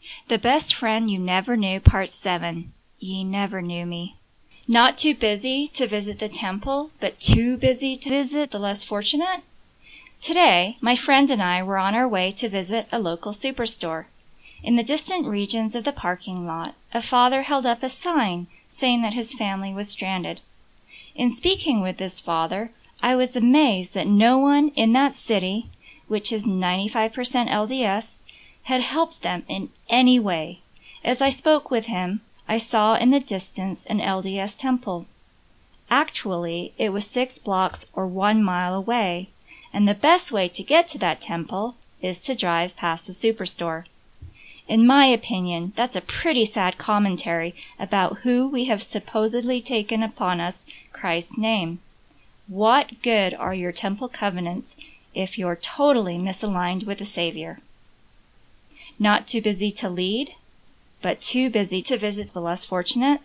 The Best Friend You Never Knew, Part 7. Ye Never Knew Me. Not too busy to visit the temple, but too busy to visit the less fortunate? Today, my friend and I were on our way to visit a local superstore. In the distant regions of the parking lot, a father held up a sign saying that his family was stranded. In speaking with this father, I was amazed that no one in that city, which is 95% LDS, had helped them in any way. As I spoke with him, I saw in the distance an LDS temple. Actually, it was 6 blocks or 1 mile away, and the best way to get to that temple is to drive past the superstore. In my opinion, that's a pretty sad commentary about who we have supposedly taken upon us Christ's name. What good are your temple covenants if you're totally misaligned with the Savior? Not too busy to lead, but too busy to visit the less fortunate?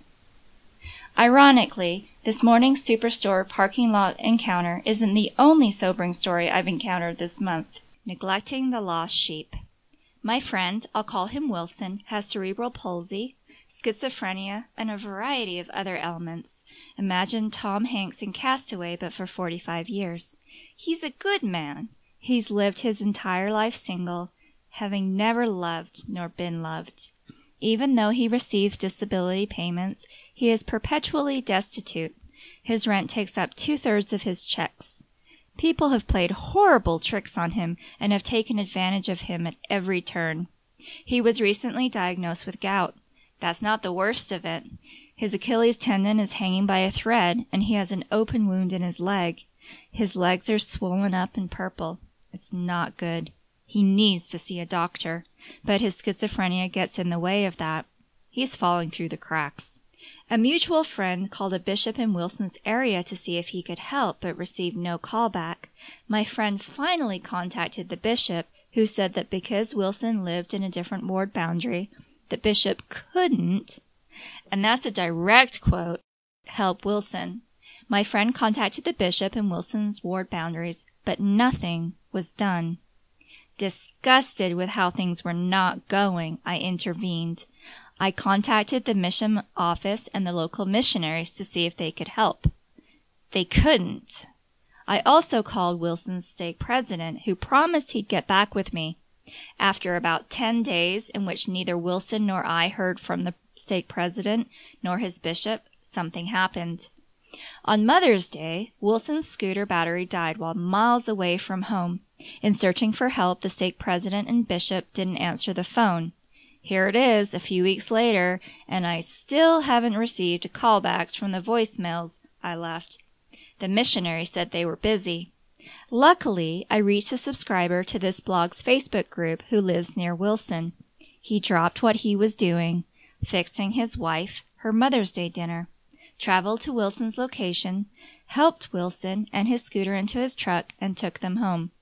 Ironically, this morning's superstore parking lot encounter isn't the only sobering story I've encountered this month. Neglecting the lost sheep. My friend, I'll call him Wilson, has cerebral palsy, schizophrenia, and a variety of other ailments. Imagine Tom Hanks in Castaway, but for 45 years. He's a good man. He's lived his entire life single, having never loved nor been loved. Even though he receives disability payments, he is perpetually destitute. His rent takes up 2/3 of his checks. People have played horrible tricks on him and have taken advantage of him at every turn. He was recently diagnosed with gout. That's not the worst of it. His Achilles tendon is hanging by a thread, and he has an open wound in his leg. His legs are swollen up and purple. It's not good. He needs to see a doctor, but his schizophrenia gets in the way of that. He's falling through the cracks. A mutual friend called a bishop in Wilson's area to see if he could help, but received no call back. My friend finally contacted the bishop, who said that because Wilson lived in a different ward boundary, the bishop couldn't, and that's a direct quote, help Wilson. My friend contacted the bishop in Wilson's ward boundaries, but nothing was done. Disgusted with how things were not going, I intervened. I contacted the mission office and the local missionaries to see if they could help. They couldn't. I also called Wilson's stake president, who promised he'd get back with me. After about 10 days, in which neither Wilson nor I heard from the stake president nor his bishop, something happened. On Mother's Day, Wilson's scooter battery died while miles away from home. In searching for help, the stake president and bishop didn't answer the phone. Here it is, a few weeks later, and I still haven't received callbacks from the voicemails I left. The missionary said they were busy. Luckily, I reached a subscriber to this blog's Facebook group who lives near Wilson. He dropped what he was doing, fixing his wife her Mother's Day dinner, traveled to Wilson's location, helped Wilson and his scooter into his truck, and took them home.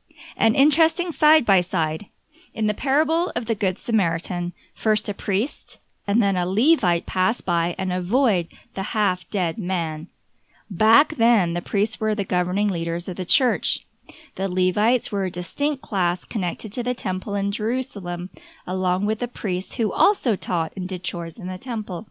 An interesting side-by-side. In the parable of the Good Samaritan, first a priest and then a Levite pass by and avoid the half-dead man. Back then, the priests were the governing leaders of the church. The Levites were a distinct class connected to the temple in Jerusalem, along with the priests who also taught and did chores in the temple.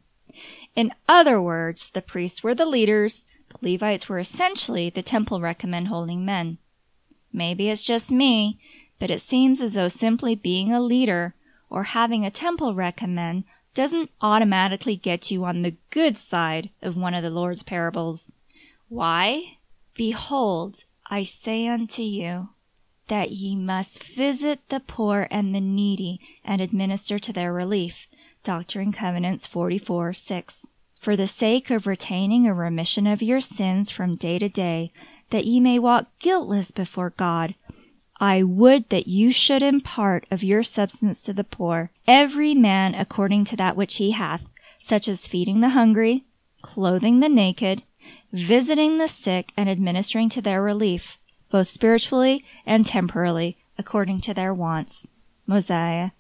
In other words, the priests were the leaders, the Levites were essentially the temple recommend holding men. Maybe it's just me, but it seems as though simply being a leader or having a temple recommend doesn't automatically get you on the good side of one of the Lord's parables. Why? Behold, I say unto you, that ye must visit the poor and the needy, and administer to their relief. Doctrine and Covenants 44:6. For the sake of retaining a remission of your sins from day to day, that ye may walk guiltless before God, I would that you should impart of your substance to the poor, every man according to that which he hath, such as feeding the hungry, clothing the naked, visiting the sick, and administering to their relief, both spiritually and temporally, according to their wants. Mosiah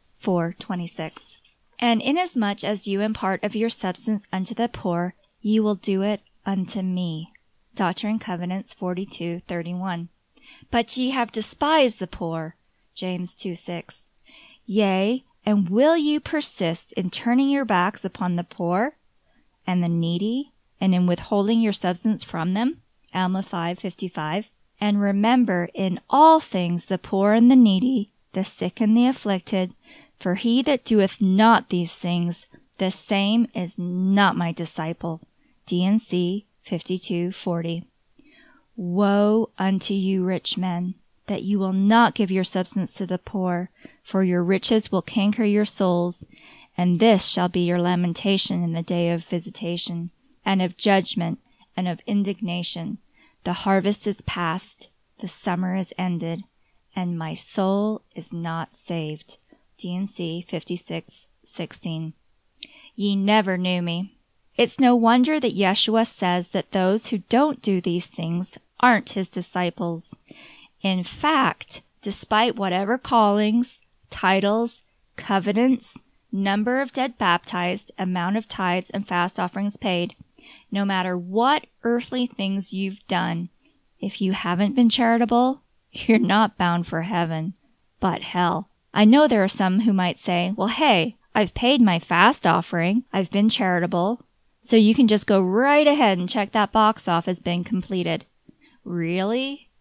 4:26. And inasmuch as you impart of your substance unto the poor, ye will do it unto me. Doctrine and Covenants 42:31. But ye have despised the poor. James 2:6. Yea, And will you persist in turning your backs upon the poor and the needy, and in withholding your substance from them? Alma 5:55. And remember in all things the poor and the needy, the sick and the afflicted, for he that doeth not these things, the same is not my disciple. D&C 52:40. Woe unto you, rich men, that you will not give your substance to the poor, for your riches will canker your souls, and this shall be your lamentation in the day of visitation, and of judgment, and of indignation. The harvest is past, the summer is ended, and my soul is not saved. D&C 56:16. Ye never knew me. It's no wonder that Yeshua says that those who don't do these things aren't his disciples. In fact, despite whatever callings, titles, covenants, number of dead baptized, amount of tithes and fast offerings paid, no matter what earthly things you've done, if you haven't been charitable, you're not bound for heaven, but hell. I know there are some who might say, well, hey, I've paid my fast offering, I've been charitable, so you can just go right ahead and check that box off as being completed. Really?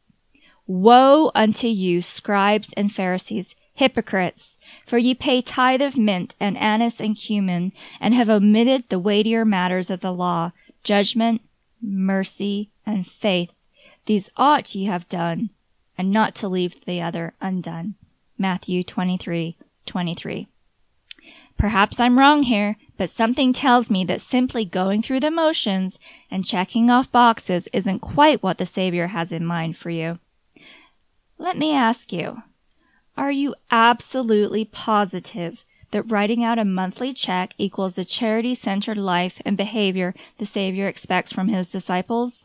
Woe unto you, scribes and Pharisees, hypocrites! For ye pay tithe of mint and anise and cumin, and have omitted the weightier matters of the law, judgment, mercy, and faith. These ought ye have done, and not to leave the other undone. Matthew 23:23. Perhaps I'm wrong here, but something tells me that simply going through the motions and checking off boxes isn't quite what the Savior has in mind for you. Let me ask you, are you absolutely positive that writing out a monthly check equals the charity-centered life and behavior the Savior expects from his disciples?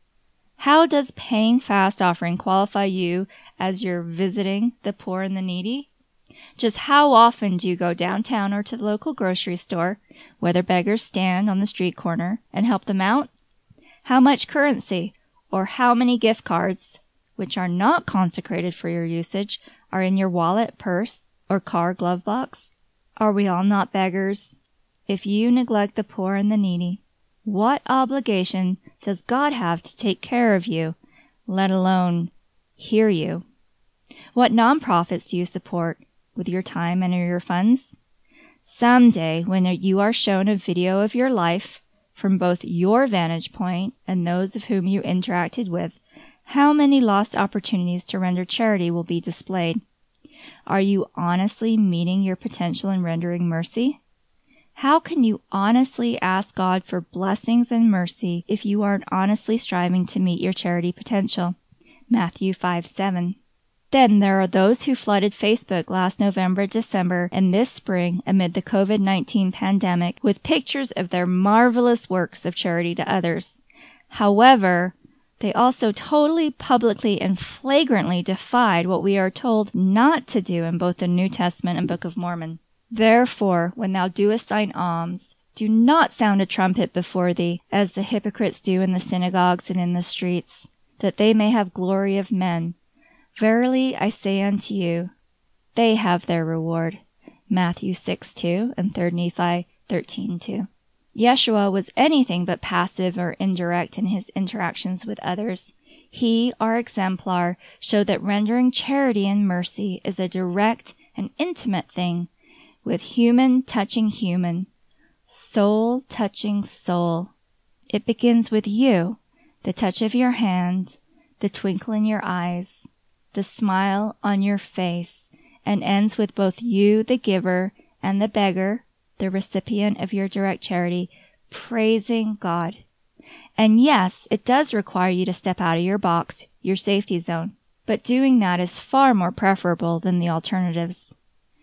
How does paying fast offering qualify you as you're visiting the poor and the needy? Just how often do you go downtown or to the local grocery store, where beggars stand on the street corner, and help them out? How much currency, or how many gift cards, which are not consecrated for your usage, are in your wallet, purse, or car glove box? Are we all not beggars? If you neglect the poor and the needy, what obligation does God have to take care of you, let alone hear you? What nonprofits do you support with your time and your funds? Someday, when you are shown a video of your life from both your vantage point and those of whom you interacted with, how many lost opportunities to render charity will be displayed? Are you honestly meeting your potential in rendering mercy? How can you honestly ask God for blessings and mercy if you aren't honestly striving to meet your charity potential? Matthew 5:7. Then there are those who flooded Facebook last November, December, and this spring amid the COVID-19 pandemic with pictures of their marvelous works of charity to others. However, they also totally, publicly, and flagrantly defied what we are told not to do in both the New Testament and Book of Mormon. Therefore, when thou doest thine alms, do not sound a trumpet before thee, as the hypocrites do in the synagogues and in the streets, that they may have glory of men. Verily I say unto you, they have their reward. Matthew 6:2 and 3 Nephi 13:2. Yeshua was anything but passive or indirect in his interactions with others. He, our exemplar, showed that rendering charity and mercy is a direct and intimate thing, with human touching human, soul touching soul. It begins with you, the touch of your hand, the twinkle in your eyes, the smile on your face, and ends with both you, the giver, and the beggar, the recipient of your direct charity, praising God. And yes, it does require you to step out of your box, your safety zone, but doing that is far more preferable than the alternatives.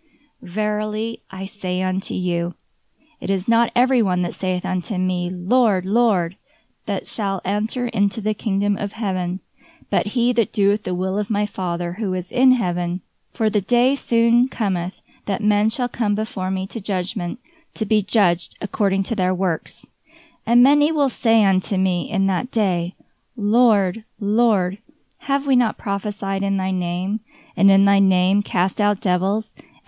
Verily I say unto you, it is not everyone that saith unto me, Lord, Lord, that shall enter into the kingdom of heaven, but he that doeth the will of my Father who is in heaven. For the day soon cometh, that men shall come before me to judgment, to be judged according to their works. And many will say unto me in that day, Lord, Lord, have we not prophesied in thy name, and in thy name cast out devils,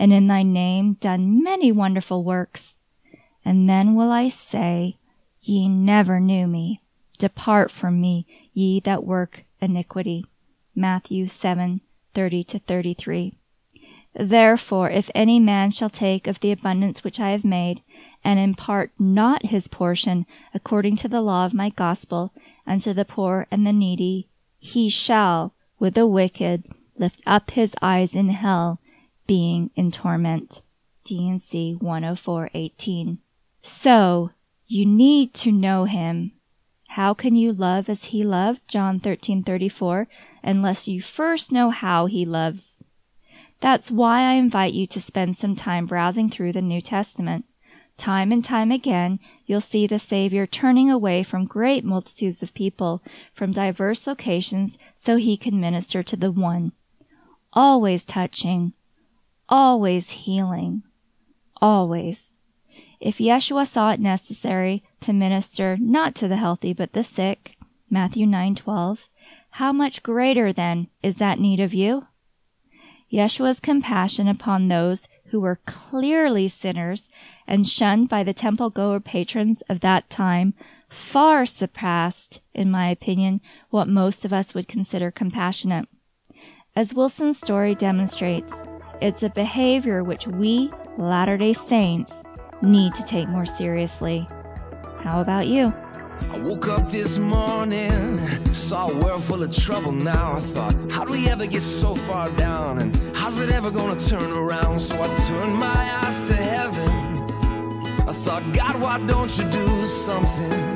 and in thy name done many wonderful works. And then will I say, Ye never knew me. Depart from me, ye that work iniquity. Matthew 7:30-33. Therefore, if any man shall take of the abundance which I have made, and impart not his portion according to the law of my gospel unto the poor and the needy, he shall, with the wicked, lift up his eyes in hell, being in torment. D&C 104:18. So, you need to know him. How can you love as he loved, John 13:34, unless you first know how he loves? That's why I invite you to spend some time browsing through the New Testament. Time and time again, you'll see the Savior turning away from great multitudes of people from diverse locations so he can minister to the one. Always touching, always healing, always. If Yeshua saw it necessary to minister not to the healthy but the sick, Matthew 9:12, how much greater then is that need of you? Yeshua's compassion upon those who were clearly sinners and shunned by the temple-goer patrons of that time far surpassed, in my opinion, what most of us would consider compassionate. As Wilson's story demonstrates, it's a behavior which we, Latter-day Saints, need to take more seriously. How about you? I woke up this morning, saw a world full of trouble now. I thought, how do we ever get so far down? And how's it ever gonna turn around? So I turned my eyes to heaven. I thought, God, why don't you do something?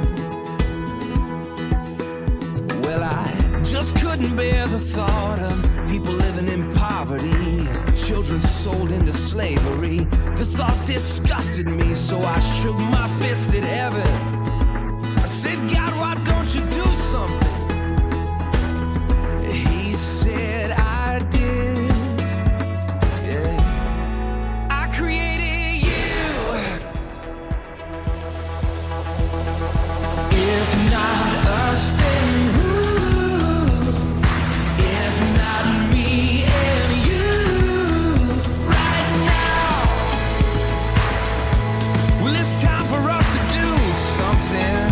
Well, I just couldn't bear the thought of people living in poverty, children sold into slavery. The thought disgusted me, so I shook my fist at heaven. I said, God, why don't you do something? He said, I did. Yeah. I created you. If not us, then who? If not me and you, right now. Well, it's time for us to do something.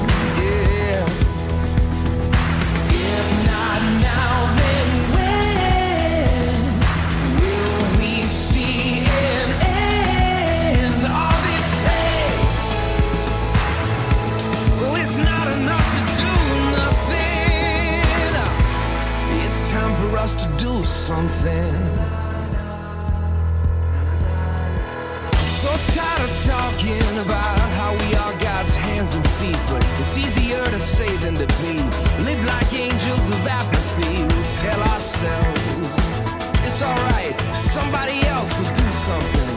Us to do something. So tired of talking about how we are God's hands and feet, but it's easier to say than to be. Live like angels of apathy. We'll tell ourselves it's alright, somebody else will do something.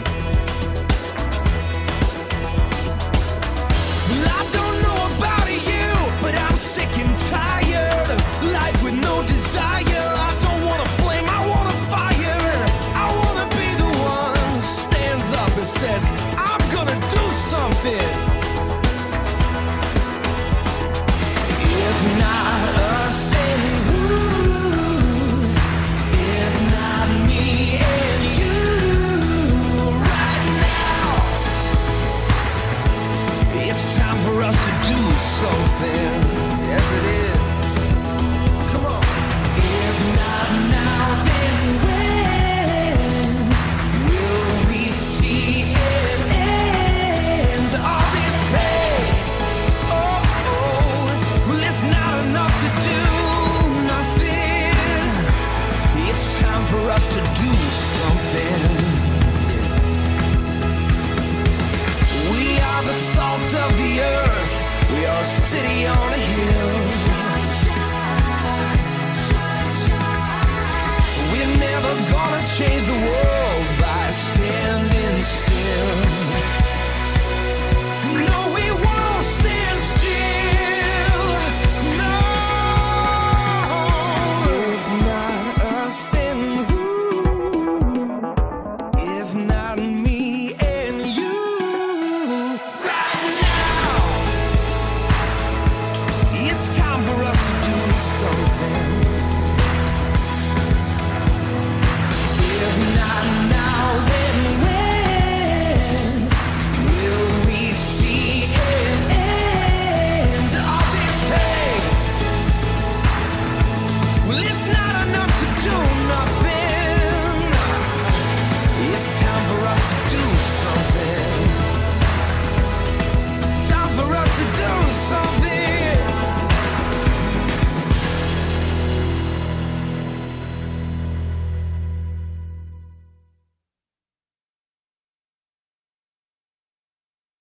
Well, I don't know about you, but I'm sick and tired of life with no desire. Says, I'm gonna do something. If not us, then who? If not me and you, right now. It's time for us to do something. Yes, it is. Come on. If not now, then when will we see all this pain? Oh, well, it's not enough to do nothing. It's time for us to do something. We are the salt of the earth. We are a city on a hill. We're never gonna change the world by standing still.